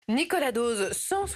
Nicolas Dose,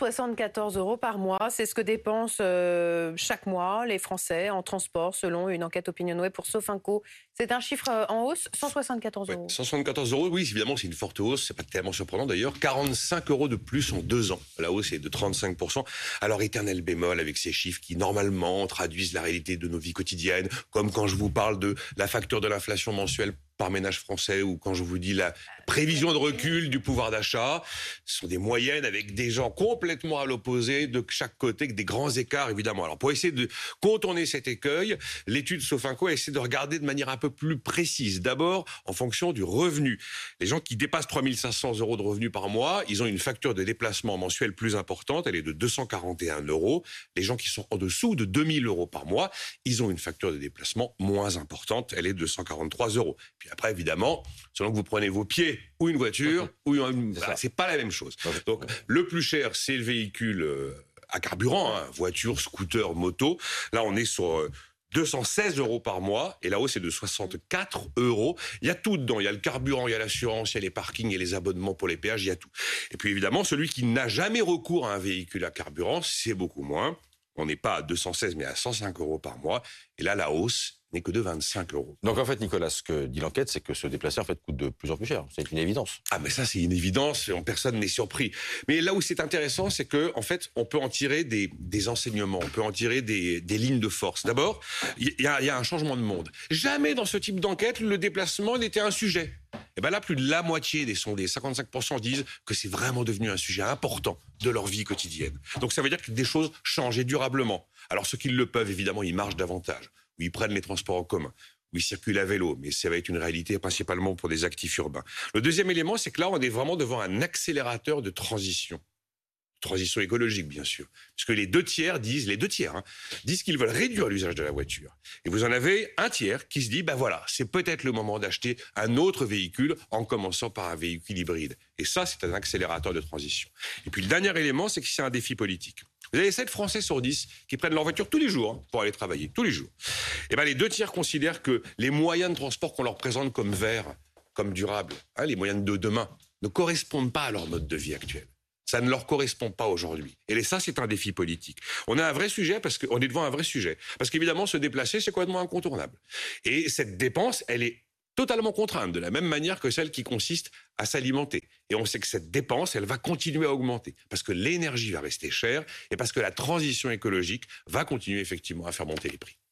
174 € par mois, c'est ce que dépensent chaque mois les Français en transport, selon une enquête Opinionway pour Sofinco. C'est un chiffre en hausse, 174 Ouais, €. 174 €, oui, évidemment, c'est une forte hausse, c'est pas tellement surprenant d'ailleurs. 45 € de plus en 2 ans. La hausse est de 35%. Alors, éternel bémol avec ces chiffres qui, normalement, traduisent la réalité de nos vies quotidiennes, comme quand je vous parle de la facture de l'inflation mensuelle par ménage français, ou quand je vous dis la prévision de recul du pouvoir d'achat. Ce sont des moyennes avec des gens complètement à l'opposé de chaque côté, avec des grands écarts, évidemment. Alors, pour essayer de contourner cet écueil, l'étude Sofinco essaie de regarder de manière un peu plus précise. D'abord, en fonction du revenu. Les gens qui dépassent 3 500 € de revenus par mois, ils ont une facture de déplacement mensuelle plus importante, elle est de 241 €. Les gens qui sont en dessous de 2 000 € par mois, ils ont une facture de déplacement moins importante, elle est de 143 €. Puis après, évidemment, selon que vous prenez vos pieds ou une voiture, c'est pas la même chose. Donc, le plus cher, c'est le véhicule à carburant, voiture, scooter, moto. Là, on est sur 216 € par mois, et la hausse est de 64 €. Il y a tout dedans, il y a le carburant, il y a l'assurance, il y a les parkings, il y a les abonnements pour les péages, il y a tout. Et puis évidemment, celui qui n'a jamais recours à un véhicule à carburant, c'est beaucoup moins. On n'est pas à 216, mais à 105 € par mois. Et là, la hausse n'est que de 25 €. Donc en fait, Nicolas, ce que dit l'enquête, c'est que se déplacer en fait coûte de plus en plus cher. C'est une évidence. Ah, mais ça, c'est une évidence, personne n'est surpris. Mais là où c'est intéressant, c'est que, en fait, on peut en tirer des enseignements, on peut en tirer des lignes de force. D'abord, il y a un changement de monde. Jamais dans ce type d'enquête, le déplacement n'était un sujet. Et bien là, plus de la moitié des sondés, 55%, disent que c'est vraiment devenu un sujet important de leur vie quotidienne. Donc ça veut dire que des choses changent et durablement. Alors ceux qui le peuvent, évidemment, ils marchent davantage, ou ils prennent les transports en commun, où ils circulent à vélo, mais ça va être une réalité principalement pour des actifs urbains. Le deuxième élément, c'est que là, on est vraiment devant un accélérateur de transition. Transition écologique, bien sûr. Parce que les deux tiers disent qu'ils veulent réduire l'usage de la voiture. Et vous en avez un tiers qui se dit, voilà, c'est peut-être le moment d'acheter un autre véhicule, en commençant par un véhicule hybride. Et ça, c'est un accélérateur de transition. Et puis le dernier élément, c'est que c'est un défi politique. Vous avez 7 Français sur 10 qui prennent leur voiture tous les jours pour aller travailler, tous les jours. Et les deux tiers considèrent que les moyens de transport qu'on leur présente comme verts, comme durables, les moyens de demain, ne correspondent pas à leur mode de vie actuel. Ça ne leur correspond pas aujourd'hui. Et ça, c'est un défi politique. On a un vrai sujet on est devant un vrai sujet. Parce qu'évidemment, se déplacer, c'est complètement incontournable. Et cette dépense, elle est totalement contrainte, de la même manière que celle qui consiste à s'alimenter. Et on sait que cette dépense, elle va continuer à augmenter. Parce que l'énergie va rester chère et parce que la transition écologique va continuer effectivement à faire monter les prix.